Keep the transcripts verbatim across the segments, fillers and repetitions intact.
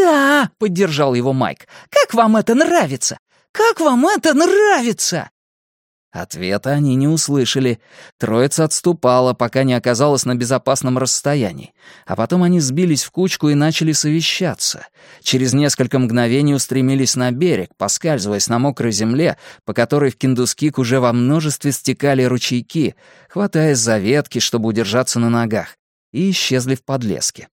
«Да!» — поддержал его Майк. «Как вам это нравится? Как вам это нравится?» Ответа они не услышали. Троица отступала, пока не оказалась на безопасном расстоянии. А потом они сбились в кучку и начали совещаться. Через несколько мгновений устремились на берег, поскальзываясь на мокрой земле, по которой в Киндускик уже во множестве стекали ручейки, хватаясь за ветки, чтобы удержаться на ногах, и исчезли в подлеске.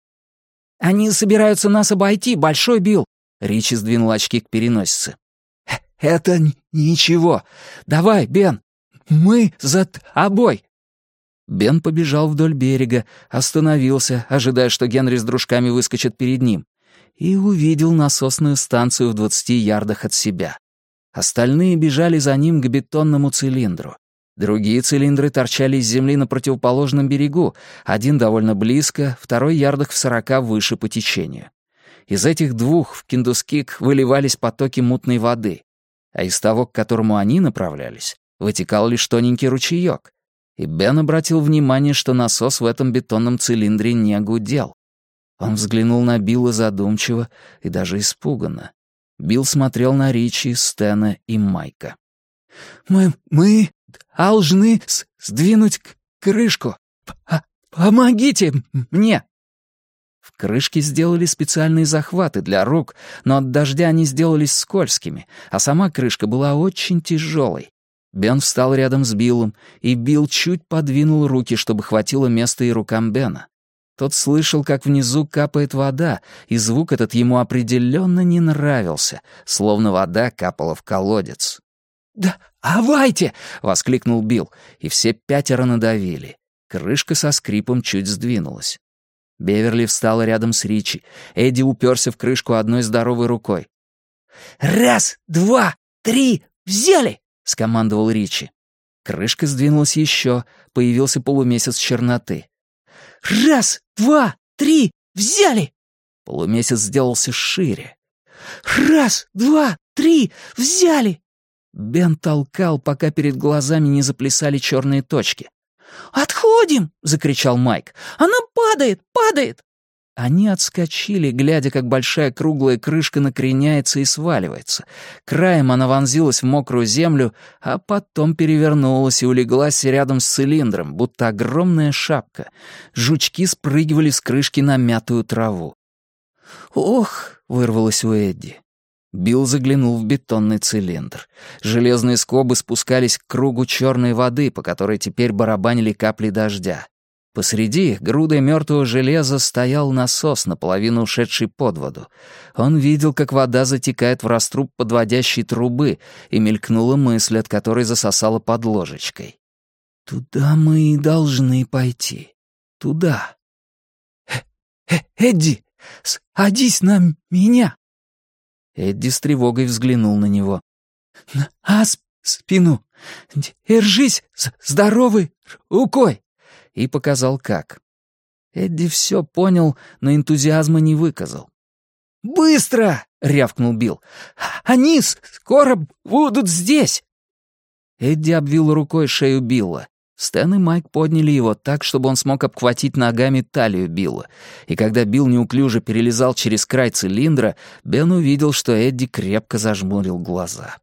«Они собираются нас обойти, Большой Билл!» Ричи сдвинул очки к переносице. «Это ничего. Давай, Бен, мы за тобой». Бен побежал вдоль берега, остановился, ожидая, что Генри с дружками выскочат перед ним, и увидел насосную станцию в двадцати ярдах от себя. Остальные бежали за ним к бетонному цилиндру. Другие цилиндры торчали из земли на противоположном берегу, один довольно близко, второй ярдах в сорока выше по течению. Из этих двух в Киндускик выливались потоки мутной воды, а из того, к которому они направлялись, вытекал лишь тоненький ручеёк. И Бен обратил внимание, что насос в этом бетонном цилиндре не гудел. Он взглянул на Билла задумчиво и даже испуганно. Билл смотрел на Ричи, Стэна и Майка. «Мы... мы должны с сдвинуть крышку. П Помогите мне!» В крышке сделали специальные захваты для рук, но от дождя они сделались скользкими, а сама крышка была очень тяжелой. Бен встал рядом с Биллом, и Билл чуть подвинул руки, чтобы хватило места и рукам Бена. Тот слышал, как внизу капает вода, и звук этот ему определенно не нравился, словно вода капала в колодец. «Да, давайте!» — воскликнул Билл, и все пятеро надавили. Крышка со скрипом чуть сдвинулась. Беверли встала рядом с Ричи. Эдди уперся в крышку одной здоровой рукой. «Раз, два, три, взяли!» — скомандовал Ричи. Крышка сдвинулась еще, появился полумесяц черноты. «Раз, два, три, взяли!» Полумесяц сделался шире. «Раз, два, три, взяли!» Бен толкал, пока перед глазами не заплясали черные точки. «Отходим!» — закричал Майк. «Она падает, падает!» Они отскочили, глядя, как большая круглая крышка накреняется и сваливается. Краем она вонзилась в мокрую землю, а потом перевернулась и улеглась рядом с цилиндром, будто огромная шапка. Жучки спрыгивали с крышки на мятую траву. «Ох!» — вырвалось у Эдди. Билл заглянул в бетонный цилиндр. Железные скобы спускались к кругу черной воды, по которой теперь барабанили капли дождя. Посреди их, грудой мертвого железа, стоял насос, наполовину ушедший под воду. Он видел, как вода затекает в раструб подводящей трубы, и мелькнула мысль, от которой засосала под ложечкой. «Туда мы и должны пойти. Туда. Э, э, Эдди, садись на меня!» Эдди с тревогой взглянул на него. «На спину! Держись здоровой рукой!» И показал как. Эдди все понял, но энтузиазма не выказал. «Быстро!» — рявкнул Билл. «Они скоро будут здесь!» Эдди обвил рукой шею Билла. Стэн и Майк подняли его так, чтобы он смог обхватить ногами талию Билла, и когда Билл неуклюже перелезал через край цилиндра, Бен увидел, что Эдди крепко зажмурил глаза.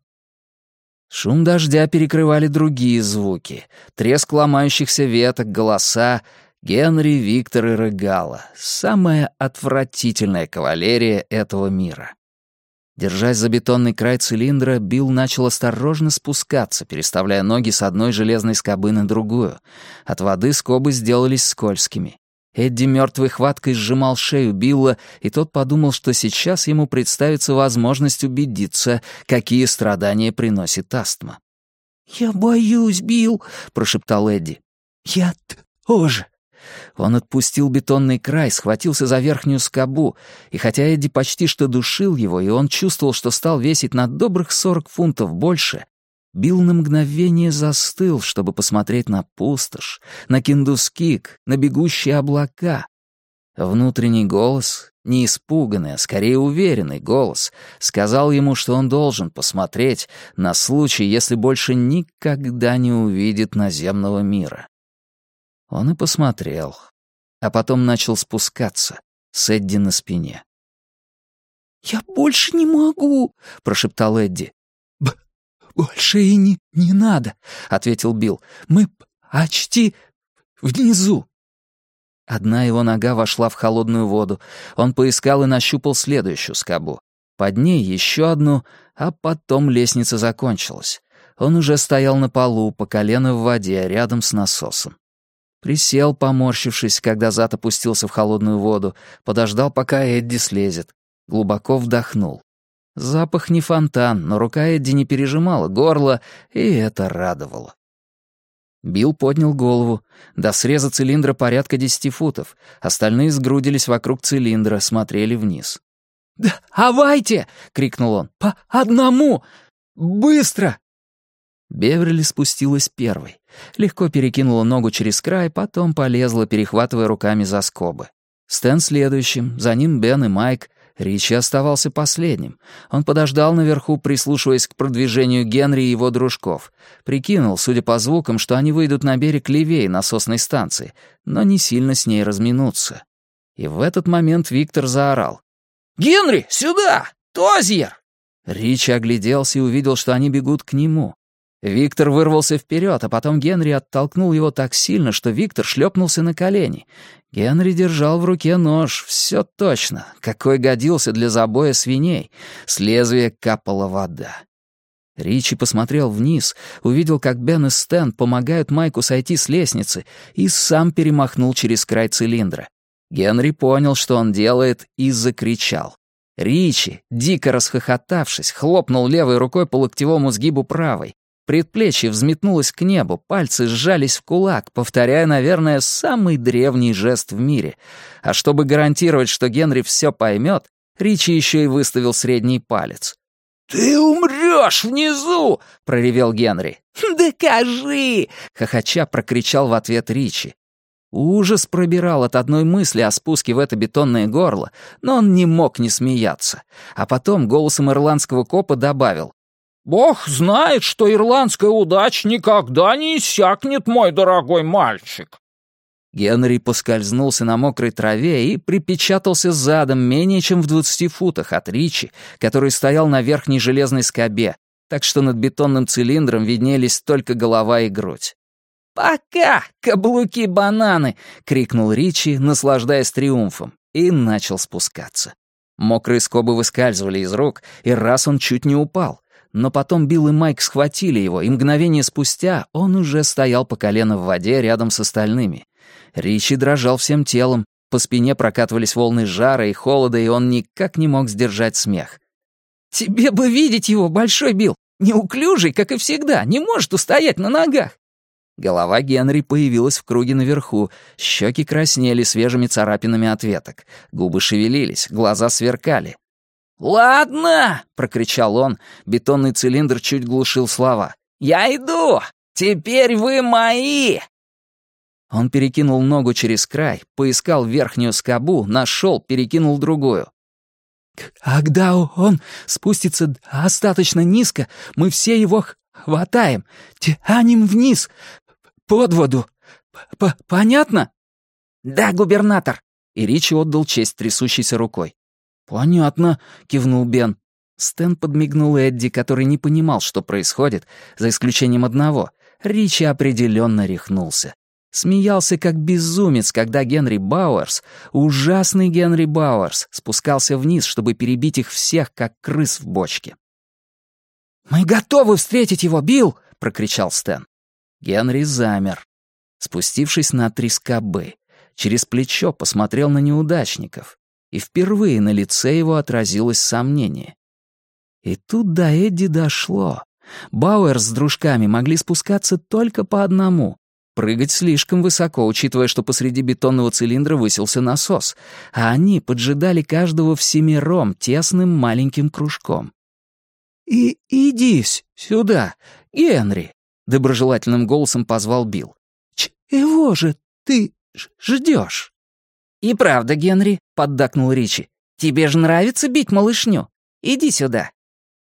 Шум дождя перекрывали другие звуки. Треск ломающихся веток, голоса. Генри, Виктор и Регала. Самая отвратительная кавалерия этого мира. Держась за бетонный край цилиндра, Билл начал осторожно спускаться, переставляя ноги с одной железной скобы на другую. От воды скобы сделались скользкими. Эдди мертвой хваткой сжимал шею Билла, и тот подумал, что сейчас ему представится возможность убедиться, какие страдания приносит астма. «Я боюсь, Билл», — прошептал Эдди. «Я тоже». Он отпустил бетонный край, схватился за верхнюю скобу, и хотя Эдди почти что душил его, и он чувствовал, что стал весить на добрых сорок фунтов больше, Билл на мгновение застыл, чтобы посмотреть на пустошь, на Киндускик, на бегущие облака. Внутренний голос, не испуганный, а скорее уверенный голос, сказал ему, что он должен посмотреть на случай, если больше никогда не увидит наземного мира. Он и посмотрел, а потом начал спускаться с Эдди на спине. «Я больше не могу», — прошептал Эдди. Б «Больше и не, не надо», — ответил Билл. «Мы почти внизу». Одна его нога вошла в холодную воду. Он поискал и нащупал следующую скобу. Под ней еще одну, а потом лестница закончилась. Он уже стоял на полу, по колено в воде, рядом с насосом. Присел, поморщившись, когда зад опустился в холодную воду, подождал, пока Эдди слезет. Глубоко вдохнул. Запах не фонтан, но рука Эдди не пережимала горло, и это радовало. Билл поднял голову. До среза цилиндра порядка десяти футов. Остальные сгрудились вокруг цилиндра, смотрели вниз. «Давайте!» — крикнул он. «По одному! Быстро!» Беверли спустилась первой. Легко перекинула ногу через край, потом полезла, перехватывая руками за скобы. Стэн следующим, за ним Бен и Майк. Ричи оставался последним. Он подождал наверху, прислушиваясь к продвижению Генри и его дружков. Прикинул, судя по звукам, что они выйдут на берег левее насосной станции, но не сильно с ней разминутся. И в этот момент Виктор заорал. «Генри, сюда! Тозьер!» Ричи огляделся и увидел, что они бегут к нему. Виктор вырвался вперед, а потом Генри оттолкнул его так сильно, что Виктор шлепнулся на колени. Генри держал в руке нож, все точно, какой годился для забоя свиней. С лезвия капала вода. Ричи посмотрел вниз, увидел, как Бен и Стэн помогают Майку сойти с лестницы, и сам перемахнул через край цилиндра. Генри понял, что он делает, и закричал. Ричи, дико расхохотавшись, хлопнул левой рукой по локтевому сгибу правой. Предплечье взметнулось к небу, пальцы сжались в кулак, повторяя, наверное, самый древний жест в мире. А чтобы гарантировать, что Генри все поймет, Ричи еще и выставил средний палец. «Ты умрешь внизу!» — проревел Генри. «Докажи!» — хохоча прокричал в ответ Ричи. Ужас пробирал от одной мысли о спуске в это бетонное горло, но он не мог не смеяться. А потом голосом ирландского копа добавил. «Бог знает, что ирландская удача никогда не иссякнет, мой дорогой мальчик». Генри поскользнулся на мокрой траве и припечатался задом менее чем в двадцати футах от Ричи, который стоял на верхней железной скобе, так что над бетонным цилиндром виднелись только голова и грудь. «Пока, каблуки-бананы!» — крикнул Ричи, наслаждаясь триумфом, и начал спускаться. Мокрые скобы выскальзывали из рук, и раз он чуть не упал. Но потом Билл и Майк схватили его, и мгновение спустя он уже стоял по колено в воде рядом с остальными. Ричи дрожал всем телом, по спине прокатывались волны жара и холода, и он никак не мог сдержать смех. «Тебе бы видеть его, Большой Билл! Неуклюжий, как и всегда, не может устоять на ногах!» Голова Генри появилась в круге наверху, щеки краснели свежими царапинами от веток, губы шевелились, глаза сверкали. «Ладно!» — прокричал он, бетонный цилиндр чуть глушил слова. «Я иду! Теперь вы мои!» Он перекинул ногу через край, поискал верхнюю скобу, нашел, перекинул другую. «Когда он спустится достаточно низко, мы все его хватаем, тянем вниз, под воду. П Понятно?» «Да, губернатор!» И Ричи отдал честь трясущейся рукой. «Понятно», — кивнул Бен. Стэн подмигнул Эдди, который не понимал, что происходит, за исключением одного. Ричи определенно рехнулся. Смеялся как безумец, когда Генри Бауэрс, ужасный Генри Бауэрс, спускался вниз, чтобы перебить их всех, как крыс в бочке. «Мы готовы встретить его, Билл!» — прокричал Стэн. Генри замер. Спустившись на три скобы, через плечо посмотрел на неудачников, и впервые на лице его отразилось сомнение. И тут до Эдди дошло. Бауэрс с дружками могли спускаться только по одному. Прыгать слишком высоко, учитывая, что посреди бетонного цилиндра высился насос, а они поджидали каждого всемиром тесным маленьким кружком. «И иди сюда, Генри!» — доброжелательным голосом позвал Билл. «Чего же ты ждешь?» «И правда, Генри», — поддакнул Ричи, — «тебе же нравится бить малышню. Иди сюда,